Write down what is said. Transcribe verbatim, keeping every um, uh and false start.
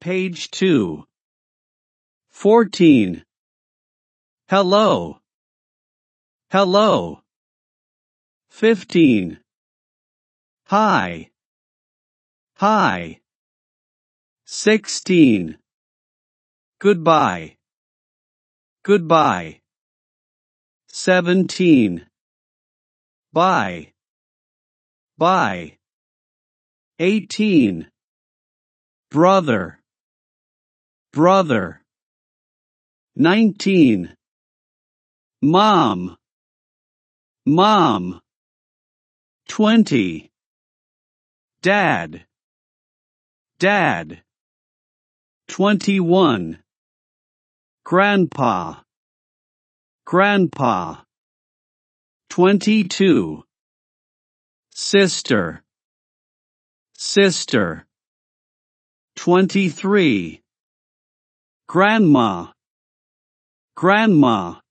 Page two. fourteen. Hello. Hello. fifteen. Hi. Hi. sixteen. Goodbye. Goodbye. seventeen. Bye. Bye. eighteen. Brother. Brother. nineteen. Mom. Mom. twenty. Dad. Dad. twenty-one. Grandpa. Grandpa. twenty-two. Sister. Sister. twenty-three. Grandma. Grandma.